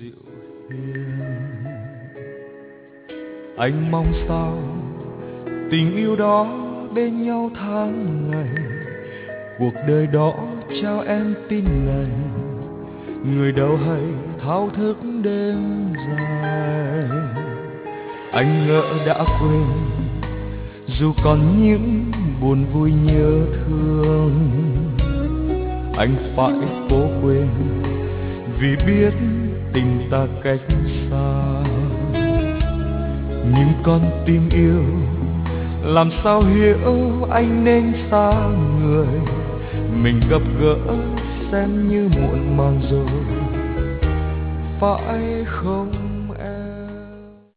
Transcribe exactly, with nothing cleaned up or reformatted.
dịu hiền. Anh mong sao tình yêu đó bên nhau tháng ngày, cuộc đời đó trao em tin này, người đâu hay thao thức đêm dài. Anh ngỡ đã quên dù còn những buồn vui nhớ thương, anh phải cố quên vì biết tình ta cách xa. Nhưng con tim yêu làm sao hiểu anh nên xa người, mình gặp gỡ xem như muộn màng rồi phải không?